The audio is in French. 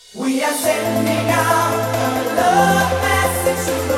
We are sending out a love message to the